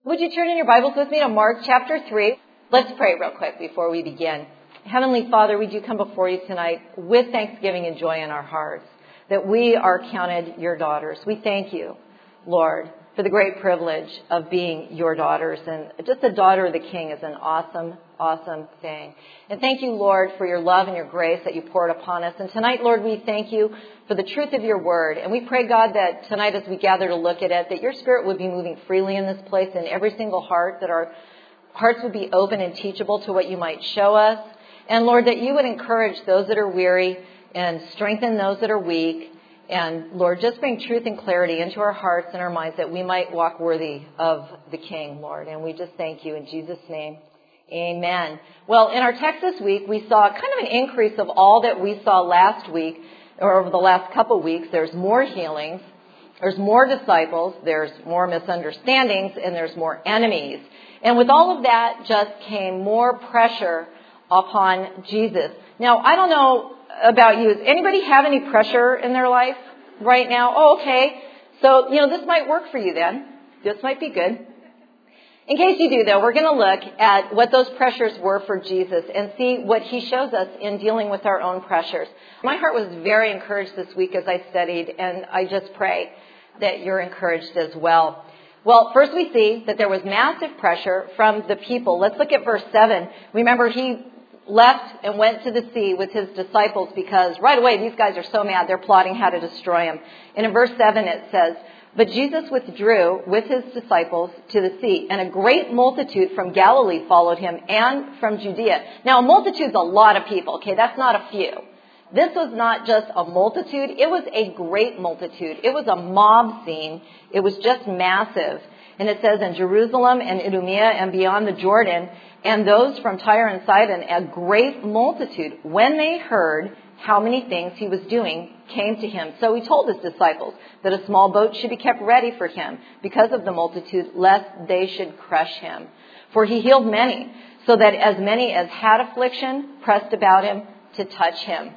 Would you turn in your Bibles with me to Mark chapter 3? Let's pray real quick before we begin. Heavenly Father, we do come before you tonight with thanksgiving and joy in our hearts that we are counted your daughters. We thank you, Lord, for the great privilege of being your daughters. And just a daughter of the King is an awesome, awesome thing. And thank you, Lord, for your love and your grace that you poured upon us. And tonight, Lord, we thank you for the truth of your word. And we pray, God, that tonight as we gather to look at it, that your Spirit would be moving freely in this place in every single heart, that our hearts would be open and teachable to what you might show us. And, Lord, that you would encourage those that are weary and strengthen those that are weak. And, Lord, just bring truth and clarity into our hearts and our minds that we might walk worthy of the King, Lord. And we just thank you in Jesus' name. Amen. Well, in our text this week, we saw kind of an increase of all that we saw last week, or over the last couple weeks. There's more healings, there's more disciples, there's more misunderstandings, and there's more enemies. And with all of that just came more pressure upon Jesus. Now, I don't know about you. Does anybody have any pressure in their life right now? Oh, okay. So, this might work for you then. This might be good. In case you do, though, we're going to look at what those pressures were for Jesus and see what he shows us in dealing with our own pressures. My heart was very encouraged this week as I studied, and I just pray that you're encouraged as well. Well, first we see that there was massive pressure from the people. Let's look at verse 7. Remember, he left and went to the sea with his disciples because right away these guys are so mad they're plotting how to destroy him. And in verse 7 it says, "But Jesus withdrew with his disciples to the sea, and a great multitude from Galilee followed him and from Judea." Now, a multitude's a lot of people, okay? That's not a few. This was not just a multitude. It was a great multitude. It was a mob scene. It was just massive. And it says in Jerusalem and Idumea and beyond the Jordan, and those from Tyre and Sidon, a great multitude, when they heard how many things he was doing, came to him. So he told his disciples that a small boat should be kept ready for him because of the multitude, lest they should crush him. For he healed many, so that as many as had affliction pressed about him to touch him.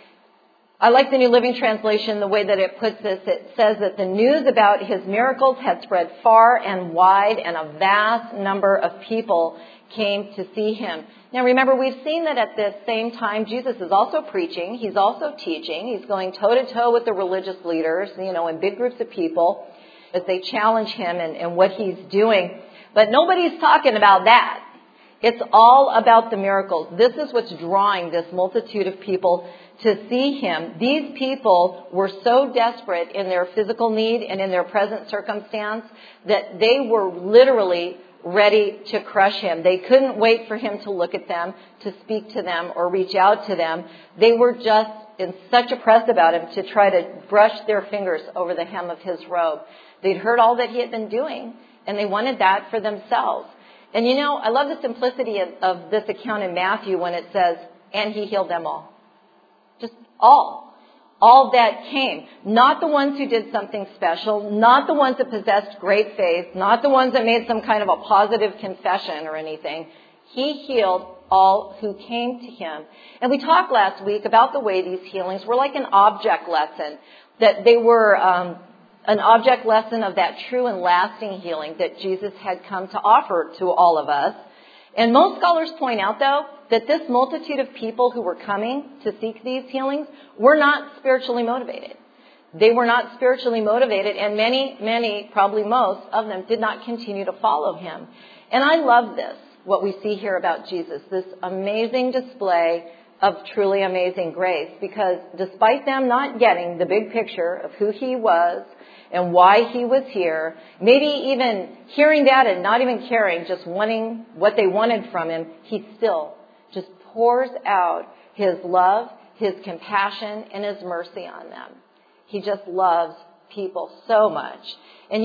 I like the New Living Translation, the way that it puts this. It says that the news about his miracles had spread far and wide, and a vast number of people came to see him. Now remember, we've seen that at the same time, Jesus is also preaching. He's also teaching. He's going toe-to-toe with the religious leaders, in big groups of people as they challenge him and what he's doing. But nobody's talking about that. It's all about the miracles. This is what's drawing this multitude of people to see him. These people were so desperate in their physical need and in their present circumstance that they were literally ready to crush him. They couldn't wait for him to look at them, to speak to them, or reach out to them. They were just in such a press about him to try to brush their fingers over the hem of his robe. They'd heard all that he had been doing, and they wanted that for themselves. And I love the simplicity of this account in Matthew when it says, "And he healed them all." Just all. All that came. Not the ones who did something special, not the ones that possessed great faith, not the ones that made some kind of a positive confession or anything. He healed all who came to him. And we talked last week about the way these healings were like an object lesson, that they were an object lesson of that true and lasting healing that Jesus had come to offer to all of us. And most scholars point out, though, that this multitude of people who were coming to seek these healings were not spiritually motivated. They were not spiritually motivated, and many, probably most of them did not continue to follow him. And I love this, what we see here about Jesus, this amazing display of truly amazing grace, because despite them not getting the big picture of who he was and why he was here, maybe even hearing that and not even caring, just wanting what they wanted from him, he still just pours out his love, his compassion, and his mercy on them. He just loves people so much. And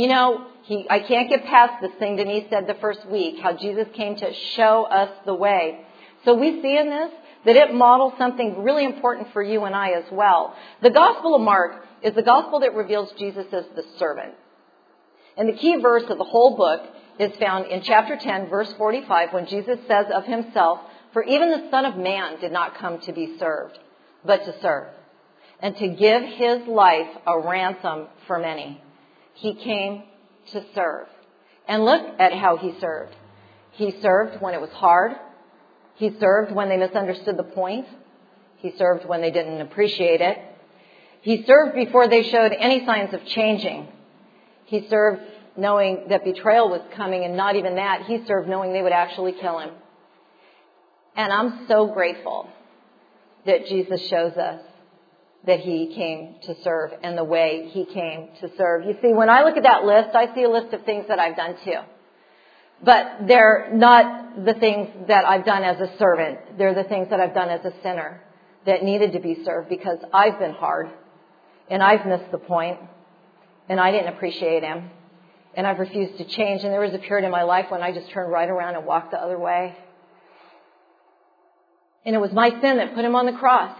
I can't get past this thing Denise said the first week, how Jesus came to show us the way. So we see in this that it models something really important for you and I as well. The Gospel of Mark is the gospel that reveals Jesus as the servant. And the key verse of the whole book is found in chapter 10, verse 45, when Jesus says of himself, "For even the Son of Man did not come to be served, but to serve, and to give his life a ransom for many." He came to serve. And look at how he served. He served when it was hard. He served when they misunderstood the point. He served when they didn't appreciate it. He served before they showed any signs of changing. He served knowing that betrayal was coming, and not even that. He served knowing they would actually kill him. And I'm so grateful that Jesus shows us that he came to serve and the way he came to serve. You see, when I look at that list, I see a list of things that I've done too. But they're not the things that I've done as a servant. They're the things that I've done as a sinner that needed to be served because I've been hard and I've missed the point and I didn't appreciate him and I've refused to change. And there was a period in my life when I just turned right around and walked the other way. And it was my sin that put him on the cross.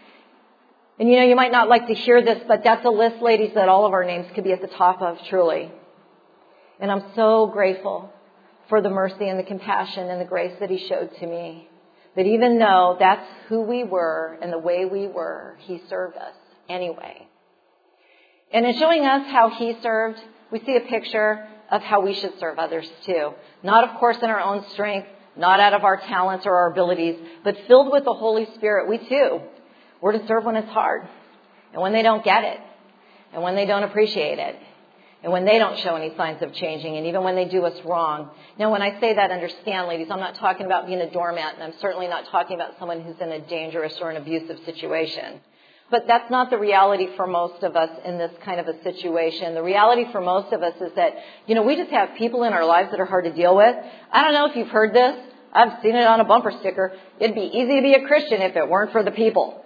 And you might not like to hear this, but that's a list, ladies, that all of our names could be at the top of, truly. And I'm so grateful for the mercy and the compassion and the grace that he showed to me. That even though that's who we were and the way we were, he served us anyway. And in showing us how he served, we see a picture of how we should serve others too. Not, of course, in our own strength, not out of our talents or our abilities, but filled with the Holy Spirit. We too, we're to serve when it's hard and when they don't get it and when they don't appreciate it and when they don't show any signs of changing and even when they do us wrong. Now, when I say that, understand, ladies, I'm not talking about being a doormat, and I'm certainly not talking about someone who's in a dangerous or an abusive situation. But that's not the reality for most of us in this kind of a situation. The reality for most of us is that, we just have people in our lives that are hard to deal with. I don't know if you've heard this. I've seen it on a bumper sticker. It'd be easy to be a Christian if it weren't for the people.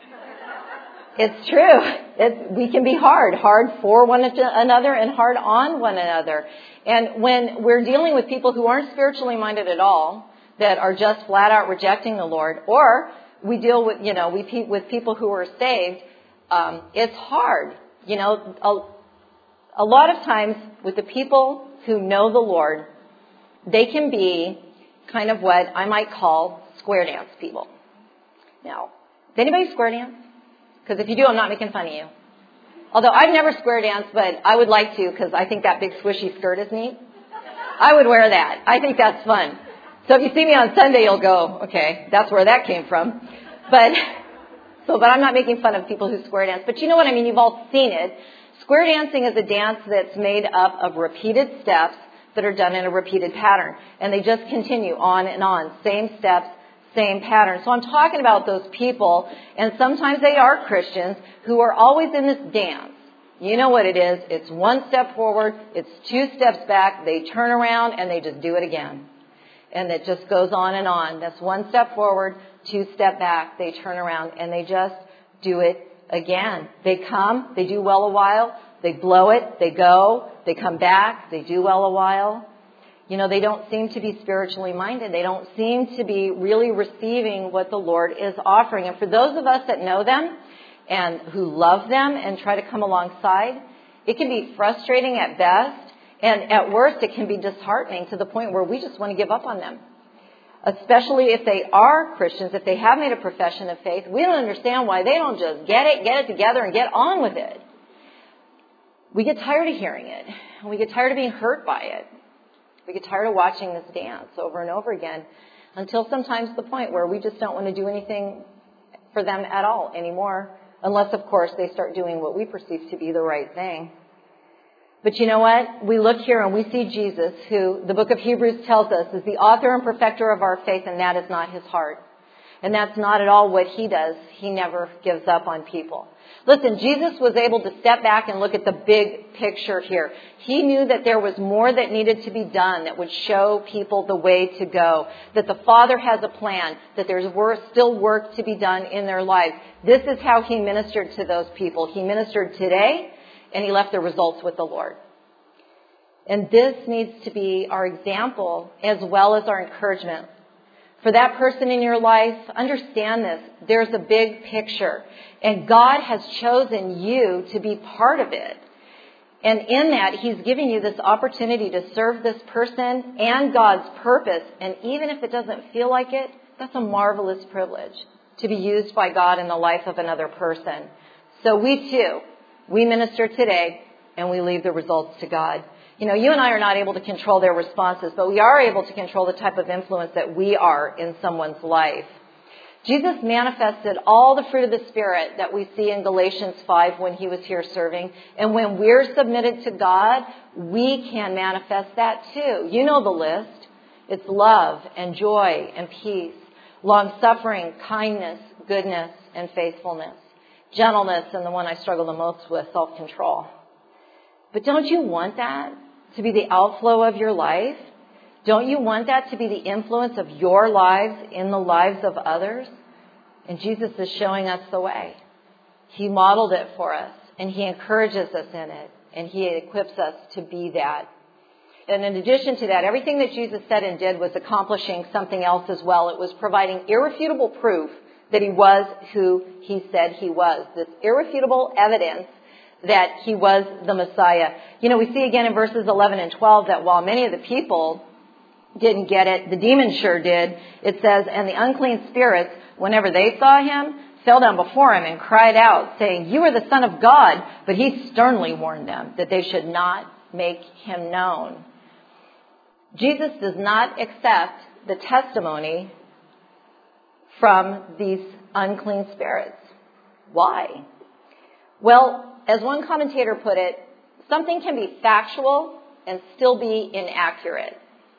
It's true. We can be hard for one another and hard on one another. And when we're dealing with people who aren't spiritually minded at all, that are just flat out rejecting the Lord, or we deal with, with people who are saved, it's hard. A lot of times with the people who know the Lord, they can be kind of what I might call square dance people. Now, does anybody square dance? Because if you do, I'm not making fun of you. Although I've never square danced, but I would like to because I think that big swishy skirt is neat. I would wear that. I think that's fun. So if you see me on Sunday, you'll go, okay, that's where that came from. But I'm not making fun of people who square dance. But you know what I mean? You've all seen it. Square dancing is a dance that's made up of repeated steps that are done in a repeated pattern. And they just continue on and on. Same steps, same pattern. So I'm talking about those people, and sometimes they are Christians, who are always in this dance. You know what it is. It's one step forward. It's two steps back. They turn around and they just do it again. And it just goes on and on. That's one step forward, two step back. They turn around and they just do it again. They come, they do well a while, they blow it, they go, they come back, they do well a while. They don't seem to be spiritually minded. They don't seem to be really receiving what the Lord is offering. And for those of us that know them and who love them and try to come alongside, it can be frustrating at best. And at worst, it can be disheartening to the point where we just want to give up on them. Especially if they are Christians, if they have made a profession of faith, we don't understand why they don't just get it together and get on with it. We get tired of hearing it. And we get tired of being hurt by it. We get tired of watching this dance over and over again until sometimes the point where we just don't want to do anything for them at all anymore, unless, of course, they start doing what we perceive to be the right thing. But you know what? We look here and we see Jesus, who the book of Hebrews tells us is the author and perfecter of our faith, and that is not his heart. And that's not at all what he does. He never gives up on people. Listen, Jesus was able to step back and look at the big picture here. He knew that there was more that needed to be done that would show people the way to go, that the Father has a plan, that there's still work to be done in their lives. This is how he ministered to those people. He ministered today, and he left the results with the Lord. And this needs to be our example as well as our encouragement. For that person in your life, understand this. There's a big picture. And God has chosen you to be part of it. And in that, he's giving you this opportunity to serve this person and God's purpose. And even if it doesn't feel like it, that's a marvelous privilege to be used by God in the life of another person. So we too, we minister today and we leave the results to God. You and I are not able to control their responses, but we are able to control the type of influence that we are in someone's life. Jesus manifested all the fruit of the Spirit that we see in Galatians 5 when he was here serving. And when we're submitted to God, we can manifest that too. You know the list. It's love and joy and peace, long-suffering, kindness, goodness, and faithfulness, gentleness, and the one I struggle the most with, self-control. But don't you want that to be the outflow of your life? Don't you want that to be the influence of your lives in the lives of others? And Jesus is showing us the way. He modeled it for us, and he encourages us in it, and he equips us to be that. And in addition to that, everything that Jesus said and did was accomplishing something else as well. It was providing irrefutable proof that he was who he said he was. This irrefutable evidence that he was the Messiah. We see again in verses 11 and 12 that while many of the people didn't get it, the demons sure did. It says, and the unclean spirits, whenever they saw him, fell down before him and cried out, saying, you are the Son of God. But he sternly warned them that they should not make him known. Jesus does not accept the testimony from these unclean spirits. Why? Well, as one commentator put it, something can be factual and still be inaccurate.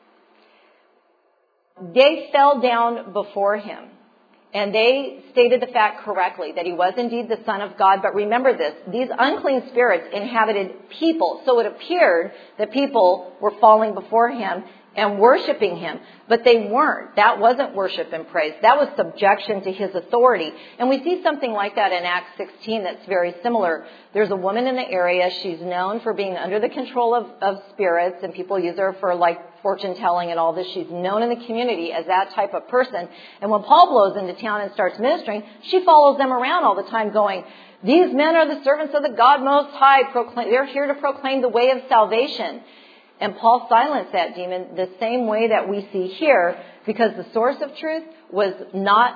They fell down before him, and they stated the fact correctly, that he was indeed the Son of God. But remember this, these unclean spirits inhabited people, so it appeared that people were falling before him and worshiping him, but they weren't. That wasn't worship and praise. That was subjection to his authority. And we see something like that in Acts 16 that's very similar. There's a woman in the area. She's known for being under the control of spirits, and people use her for fortune telling and all this. She's known in the community as that type of person. And when Paul blows into town and starts ministering, she follows them around all the time going, these men are the servants of the God Most High. They're here to proclaim the way of salvation. And Paul silenced that demon the same way that we see here, because the source of truth was not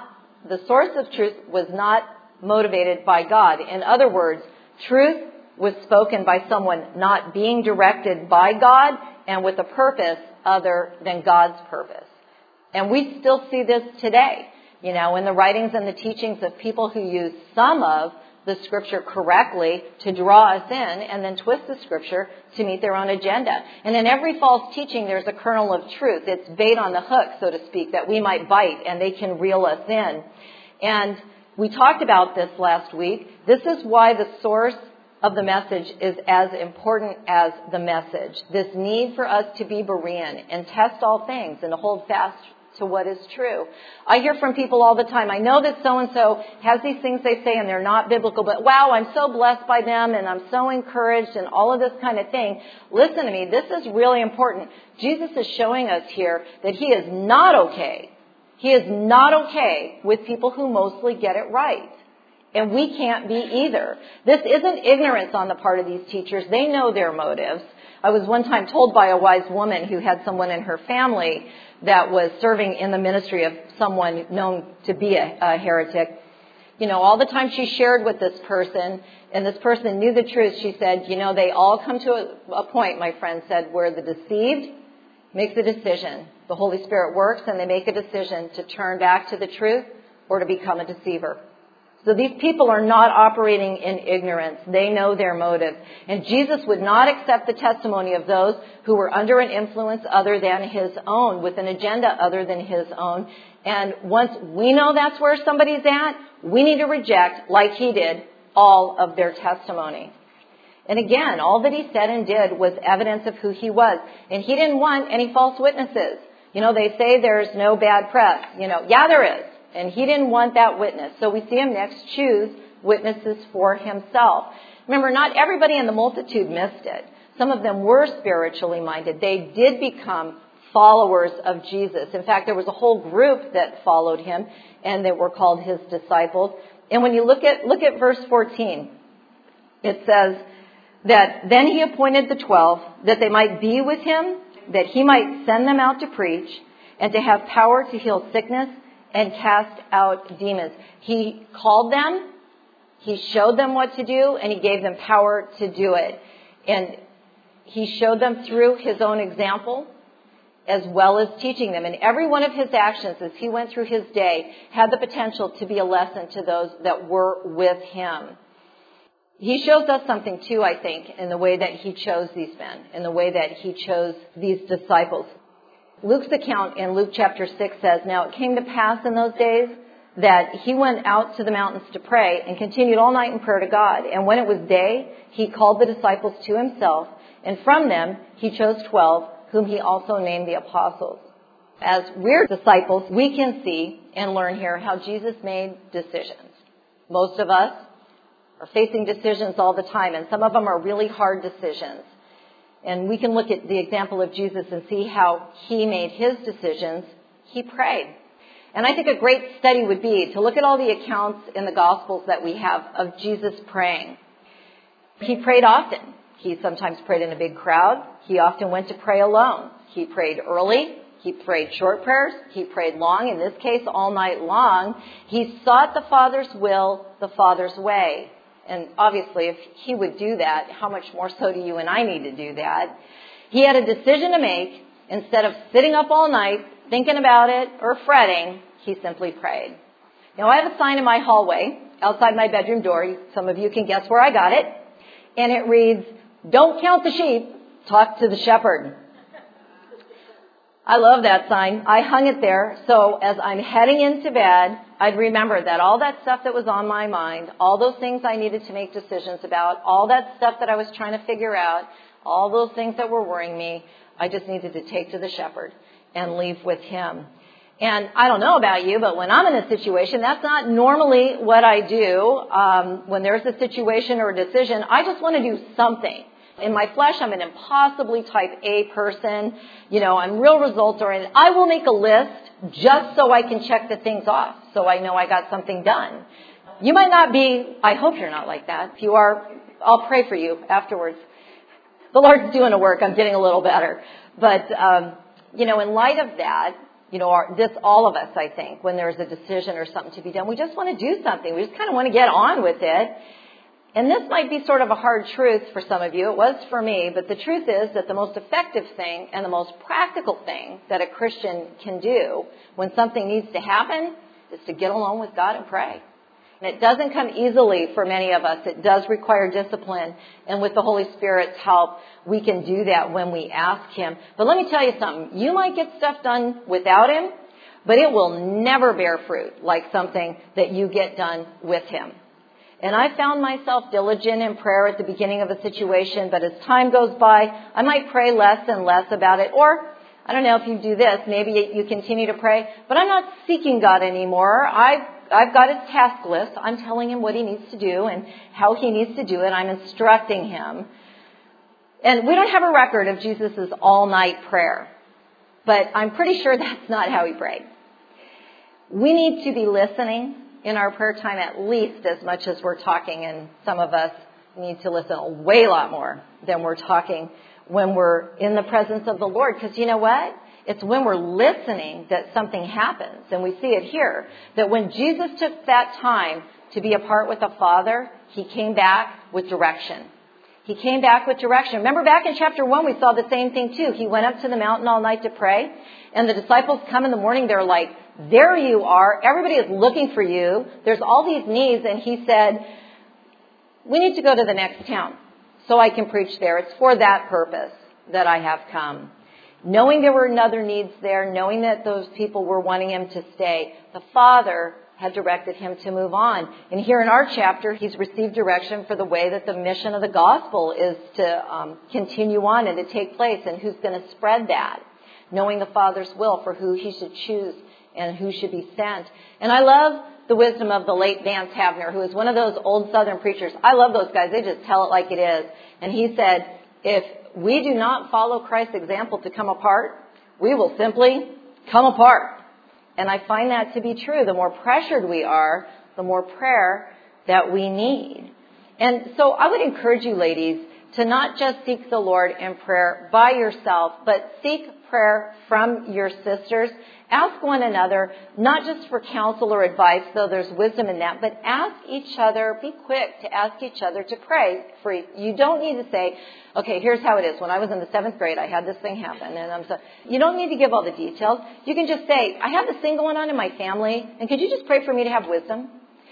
motivated by God. In other words, truth was spoken by someone not being directed by God and with a purpose other than God's purpose. And we still see this today, in the writings and the teachings of people who use some of the scripture correctly to draw us in, and then twist the scripture to meet their own agenda. And in every false teaching, there's a kernel of truth. It's bait on the hook, so to speak, that we might bite, and they can reel us in. And we talked about this last week. This is why the source of the message is as important as the message. This need for us to be Berean and test all things and to hold fast to what is true. I hear from people all the time, I know that so-and-so has these things they say and they're not biblical, but wow, I'm so blessed by them and I'm so encouraged and all of this kind of thing. Listen to me, this is really important. Jesus is showing us here that he is not okay. He is not okay with people who mostly get it right. And we can't be either. This isn't ignorance on the part of these teachers. They know their motives. I was one time told by a wise woman who had someone in her family that was serving in the ministry of someone known to be a heretic. All the time she shared with this person, and this person knew the truth, she said, they all come to a point, my friend said, where the deceived makes a decision. The Holy Spirit works, and they make a decision to turn back to the truth or to become a deceiver. So these people are not operating in ignorance. They know their motive. And Jesus would not accept the testimony of those who were under an influence other than his own, with an agenda other than his own. And once we know that's where somebody's at, we need to reject, like he did, all of their testimony. And again, all that he said and did was evidence of who he was. And he didn't want any false witnesses. They say there's no bad press. Yeah, there is. And he didn't want that witness. So we see him next choose witnesses for himself. Remember, not everybody in the multitude missed it. Some of them were spiritually minded. They did become followers of Jesus. In fact, there was a whole group that followed him, and they were called his disciples. And when you look at verse 14, it says that then he appointed the 12 that they might be with him, that he might send them out to preach, and to have power to heal sickness and cast out demons. He called them, he showed them what to do, and he gave them power to do it. And He showed them through his own example as well as teaching them. And every one of his actions as he went through his day had the potential to be a lesson to those that were with him. He shows us something too, I think, in the way that he chose these men, in the way that he chose these disciples. Luke's account in Luke chapter 6 says, "Now it came to pass in those days that he went out to the mountains to pray and continued all night in prayer to God. And when it was day, he called the disciples to himself, and from them he chose 12, whom he also named the apostles." As we're disciples, we can see and learn here how Jesus made decisions. Most of us are facing decisions all the time, and some of them are really hard decisions. And we can look at the example of Jesus and see how he made his decisions. He prayed. And I think a great study would be to look at all the accounts in the Gospels that we have of Jesus praying. He prayed often. He sometimes prayed in a big crowd. He often went to pray alone. He prayed early. He prayed short prayers. He prayed long, in this case, all night long. He sought the Father's will, the Father's way. And obviously, if he would do that, how much more so do you and I need to do that? He had a decision to make. Instead of sitting up all night, thinking about it, or fretting, he simply prayed. Now, I have a sign in my hallway outside my bedroom door. Some of you can guess where I got it. And it reads, "Don't count the sheep, talk to the shepherd." I love that sign. I hung it there so as I'm heading into bed, I'd remember that all that stuff that was on my mind, all those things I needed to make decisions about, all that stuff that I was trying to figure out, all those things that were worrying me, I just needed to take to the shepherd and leave with him. And I don't know about you, but when I'm in a situation, that's not normally what I do. When there's a situation or a decision, I just want to do something. In my flesh, I'm an impossibly type A person. I'm real results oriented. I will make a list just so I can check the things off, so I know I got something done. You might not be. I hope you're not like that. If you are, I'll pray for you afterwards. The Lord's doing a work. I'm getting a little better. But, in light of that, all of us, I think, when there's a decision or something to be done, we just want to do something. We just kind of want to get on with it. And this might be sort of a hard truth for some of you. It was for me. But the truth is that the most effective thing and the most practical thing that a Christian can do when something needs to happen is to get alone with God and pray. And it doesn't come easily for many of us. It does require discipline. And with the Holy Spirit's help, we can do that when we ask him. But let me tell you something. You might get stuff done without him, but it will never bear fruit like something that you get done with him. And I found myself diligent in prayer at the beginning of a situation, but as time goes by, I might pray less and less about it. Or, I don't know if you do this, maybe you continue to pray, but I'm not seeking God anymore. I've got his task list. I'm telling him what he needs to do and how he needs to do it. I'm instructing him. And we don't have a record of Jesus' all-night prayer, but I'm pretty sure that's not how he prayed. We need to be listening in our prayer time at least as much as we're talking, and some of us need to listen a way lot more than we're talking when we're in the presence of the Lord. Because you know what? It's when we're listening that something happens. And we see it here, that when Jesus took that time to be apart with the Father, he came back with direction. He came back with direction. Remember back in chapter 1, we saw the same thing too. He went up to the mountain all night to pray. And the disciples come in the morning. They're like, there you are. Everybody is looking for you. There's all these needs. And he said, we need to go to the next town so I can preach there. It's for that purpose that I have come. Knowing there were other needs there, knowing that those people were wanting him to stay, the Father had directed him to move on. And here in our chapter, he's received direction for the way that the mission of the gospel is to continue on and to take place, and who's going to spread that, knowing the Father's will for who he should choose and who should be sent. And I love the wisdom of the late Vance Havner, who is one of those old Southern preachers. I love those guys. They just tell it like it is. And he said, if we do not follow Christ's example to come apart, we will simply come apart. And I find that to be true. The more pressured we are, the more prayer that we need. And so I would encourage you, ladies, to not just seek the Lord in prayer by yourself, but seek prayer from your sisters. Ask one another, not just for counsel or advice, though there's wisdom in that, but ask each other, be quick to ask each other to pray for you. You don't need to say, okay, here's how it is. When I was in the 7th grade, I had this thing happen. You don't need to give all the details. You can just say, I have this thing going on in my family, and could you just pray for me to have wisdom?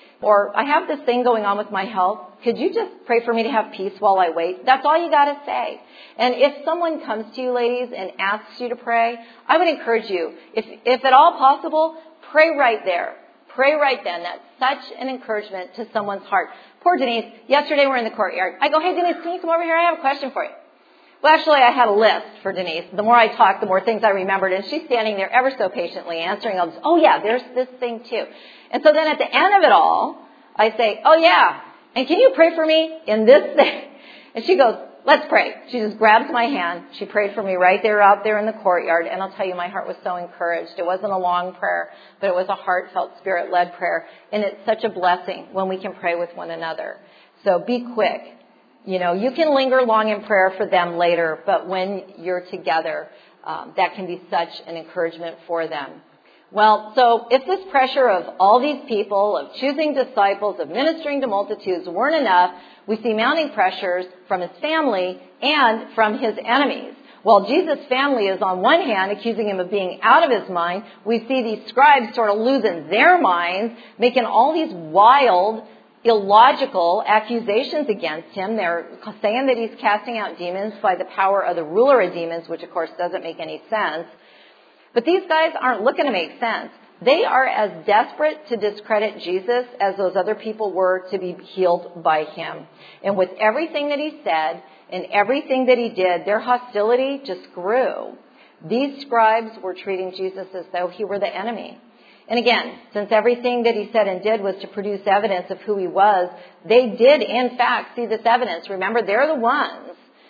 Or I have this thing going on with my health. Could you just pray for me to have peace while I wait? That's all you got to say. And if someone comes to you, ladies, and asks you to pray, I would encourage you, if at all possible, pray right there. Pray right then. That's such an encouragement to someone's heart. Poor Denise. Yesterday we're in the courtyard. I go, hey, Denise, can you come over here? I have a question for you. Well, actually, I had a list for Denise. The more I talked, the more things I remembered. And she's standing there ever so patiently answering all this. Oh, yeah, there's this thing, too. And so then at the end of it all, I say, oh, yeah, and can you pray for me in this thing? And she goes, let's pray. She just grabs my hand. She prayed for me right there out there in the courtyard. And I'll tell you, my heart was so encouraged. It wasn't a long prayer, but it was a heartfelt, spirit-led prayer. And it's such a blessing when we can pray with one another. So be quick. You know, you can linger long in prayer for them later, but when you're together, that can be such an encouragement for them. Well, so if this pressure of all these people, of choosing disciples, of ministering to multitudes weren't enough, we see mounting pressures from his family and from his enemies. While Jesus' family is on one hand accusing him of being out of his mind, we see these scribes sort of losing their minds, making all these wild, illogical accusations against him. They're saying that he's casting out demons by the power of the ruler of demons, which of course doesn't make any sense. But these guys aren't looking to make sense. They are as desperate to discredit Jesus as those other people were to be healed by him. And with everything that he said and everything that he did, their hostility just grew. These scribes were treating Jesus as though he were the enemy. And again, since everything that he said and did was to produce evidence of who he was, they did, in fact, see this evidence. Remember, they're the ones,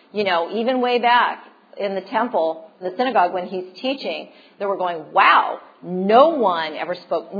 even way back in the temple, the synagogue, when he's teaching, they were going, wow, no man ever spoke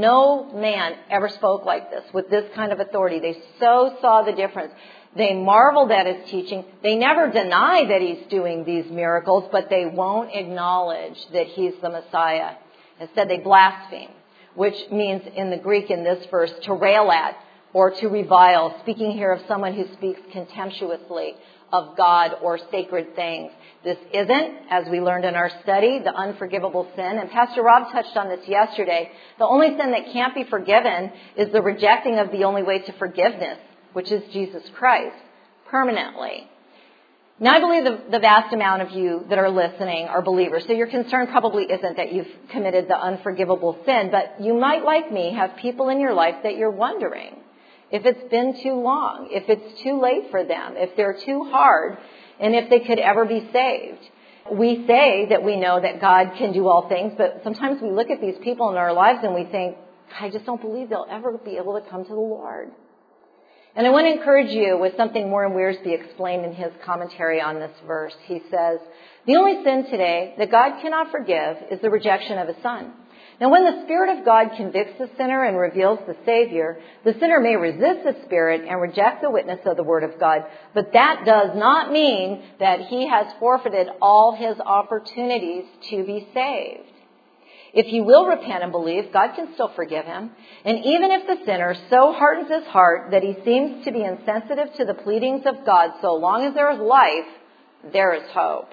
like this with this kind of authority. They so saw the difference. They marveled at his teaching. They never deny that he's doing these miracles, but they won't acknowledge that he's the Messiah. Instead, they blaspheme, which means in the Greek in this verse, to rail at or to revile, speaking here of someone who speaks contemptuously of God or sacred things. This isn't, as we learned in our study, the unforgivable sin. And Pastor Rob touched on this yesterday. The only sin that can't be forgiven is the rejecting of the only way to forgiveness, which is Jesus Christ, permanently. Now, I believe the vast amount of you that are listening are believers. So your concern probably isn't that you've committed the unforgivable sin, but you might, like me, have people in your life that you're wondering if it's been too long, if it's too late for them, if they're too hard, and if they could ever be saved. We say that we know that God can do all things, but sometimes we look at these people in our lives and we think, I just don't believe they'll ever be able to come to the Lord. And I want to encourage you with something Warren Wiersbe explained in his commentary on this verse. He says, the only sin today that God cannot forgive is the rejection of his Son. Now, when the Spirit of God convicts the sinner and reveals the Savior, the sinner may resist the Spirit and reject the witness of the Word of God, but that does not mean that he has forfeited all his opportunities to be saved. If he will repent and believe, God can still forgive him. And even if the sinner so hardens his heart that he seems to be insensitive to the pleadings of God, so long as there is life, there is hope.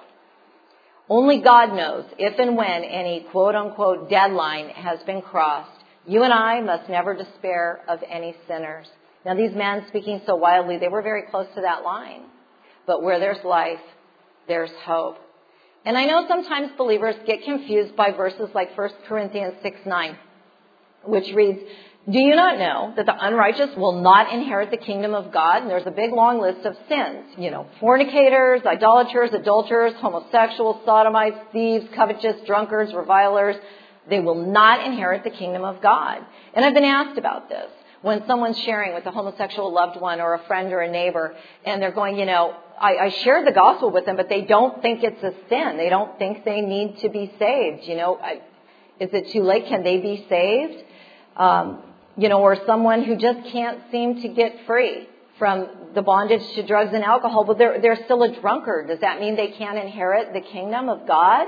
Only God knows if and when any quote-unquote deadline has been crossed. You and I must never despair of any sinners. Now, these men speaking so wildly, they were very close to that line. But where there's life, there's hope. And I know sometimes believers get confused by verses like 1 Corinthians 6:9, which reads, do you not know that the unrighteous will not inherit the kingdom of God? And there's a big long list of sins. Fornicators, idolaters, adulterers, homosexuals, sodomites, thieves, covetous, drunkards, revilers. They will not inherit the kingdom of God. And I've been asked about this. When someone's sharing with a homosexual loved one or a friend or a neighbor, and they're going, I shared the gospel with them, but they don't think it's a sin. They don't think they need to be saved. Is it too late? Can they be saved? Or someone who just can't seem to get free from the bondage to drugs and alcohol, but they're still a drunkard. Does that mean they can't inherit the kingdom of God?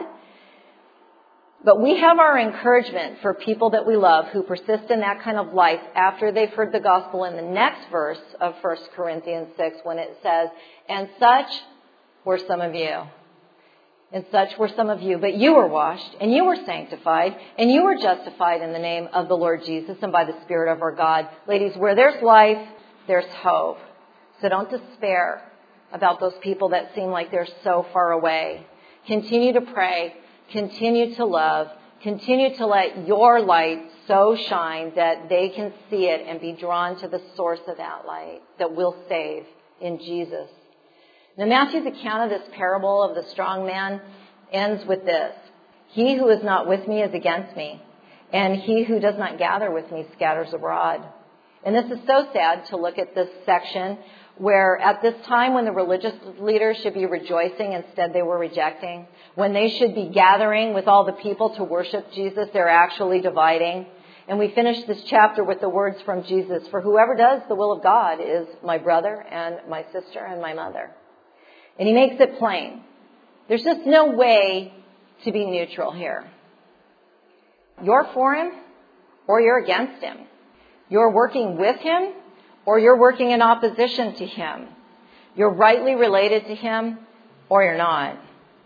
But we have our encouragement for people that we love who persist in that kind of life after they've heard the gospel in the next verse of 1 Corinthians 6 when it says, and such were some of you. And such were some of you. But you were washed, and you were sanctified, and you were justified in the name of the Lord Jesus and by the Spirit of our God. Ladies, where there's life, there's hope. So don't despair about those people that seem like they're so far away. Continue to pray. Continue to love. Continue to let your light so shine that they can see it and be drawn to the source of that light that will save in Jesus. Now, Matthew's account of this parable of the strong man ends with this. He who is not with me is against me, and he who does not gather with me scatters abroad. And this is so sad to look at this section where at this time when the religious leaders should be rejoicing, instead they were rejecting. When they should be gathering with all the people to worship Jesus, they're actually dividing. And we finish this chapter with the words from Jesus, for whoever does the will of God is my brother and my sister and my mother. And he makes it plain. There's just no way to be neutral here. You're for him or you're against him. You're working with him or you're working in opposition to him. You're rightly related to him or you're not.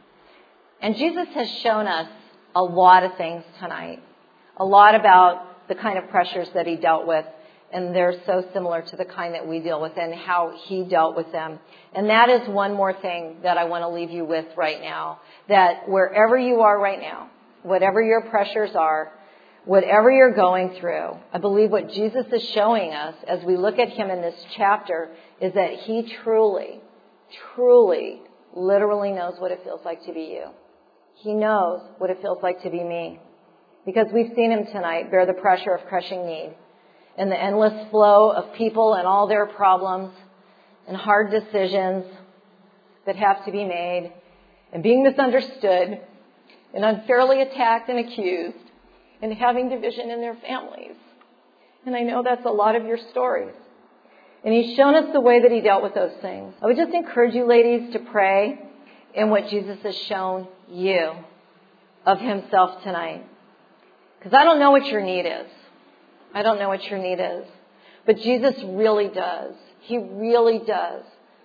And Jesus has shown us a lot of things tonight. A lot about the kind of pressures that he dealt with. And they're so similar to the kind that we deal with and how he dealt with them. And that is one more thing that I want to leave you with right now. That wherever you are right now, whatever your pressures are, whatever you're going through, I believe what Jesus is showing us as we look at him in this chapter is that he truly, truly, literally knows what it feels like to be you. He knows what it feels like to be me. Because we've seen him tonight bear the pressure of crushing need. And the endless flow of people and all their problems and hard decisions that have to be made and being misunderstood and unfairly attacked and accused and having division in their families. And I know that's a lot of your stories. And he's shown us the way that he dealt with those things. I would just encourage you, ladies, to pray in what Jesus has shown you of himself tonight. Because I don't know what your need is. I don't know what your need is. But Jesus really does. He really does.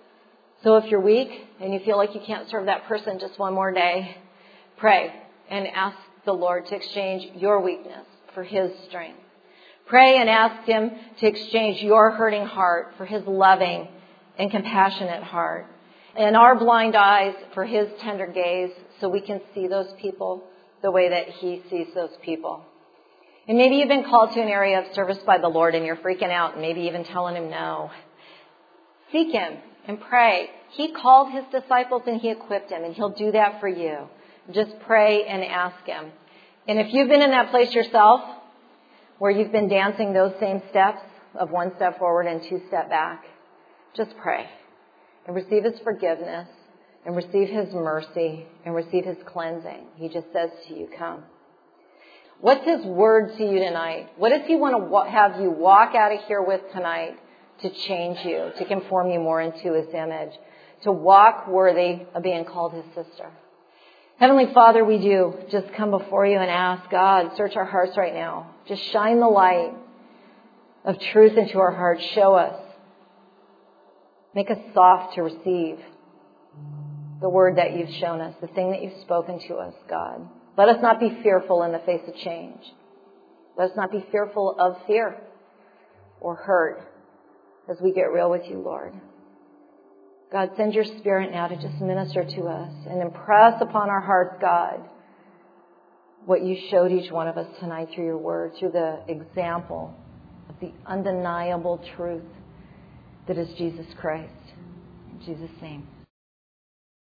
So if you're weak and you feel like you can't serve that person just one more day, pray and ask the Lord to exchange your weakness for his strength. Pray and ask him to exchange your hurting heart for his loving and compassionate heart. And our blind eyes for his tender gaze so we can see those people the way that he sees those people. And maybe you've been called to an area of service by the Lord and you're freaking out and maybe even telling him no. Seek him and pray. He called his disciples and he equipped them, and he'll do that for you. Just pray and ask him. And if you've been in that place yourself where you've been dancing those same steps of one step forward and two step back, just pray and receive his forgiveness and receive his mercy and receive his cleansing. He just says to you, come. What's his word to you tonight? What does he want to have you walk out of here with tonight to change you, to conform you more into his image, to walk worthy of being called his sister? Heavenly Father, we do just come before you and ask, God, search our hearts right now. Just shine the light of truth into our hearts. Show us. Make us soft to receive the word that you've shown us, the thing that you've spoken to us, God. Let us not be fearful in the face of change. Let us not be fearful of fear or hurt as we get real with you, Lord. God, send your Spirit now to just minister to us and impress upon our hearts, God, what you showed each one of us tonight through your word, through the example of the undeniable truth that is Jesus Christ. In Jesus' name.